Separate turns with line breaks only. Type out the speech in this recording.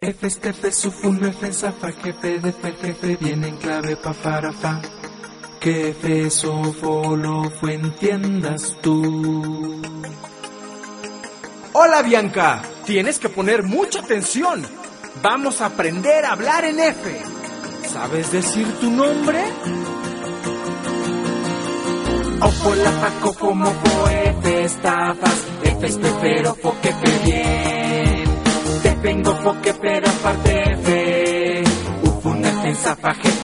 F, estefe, sufun, F, zafa, jefe, defe, jefe, viene en clave, pa, para, fa. Que F, sofo, lo, fue, entiendas tú.
Hola Bianca, tienes que poner mucha atención. Vamos a aprender a hablar en F. ¿Sabes decir tu nombre?
Ofo, la, fa, cofo, mofo, F, estafas, F, estefero, fo, que fe, bien. Te vengo, fo, que pero aparte F. Ufun, F, zafa, jefe,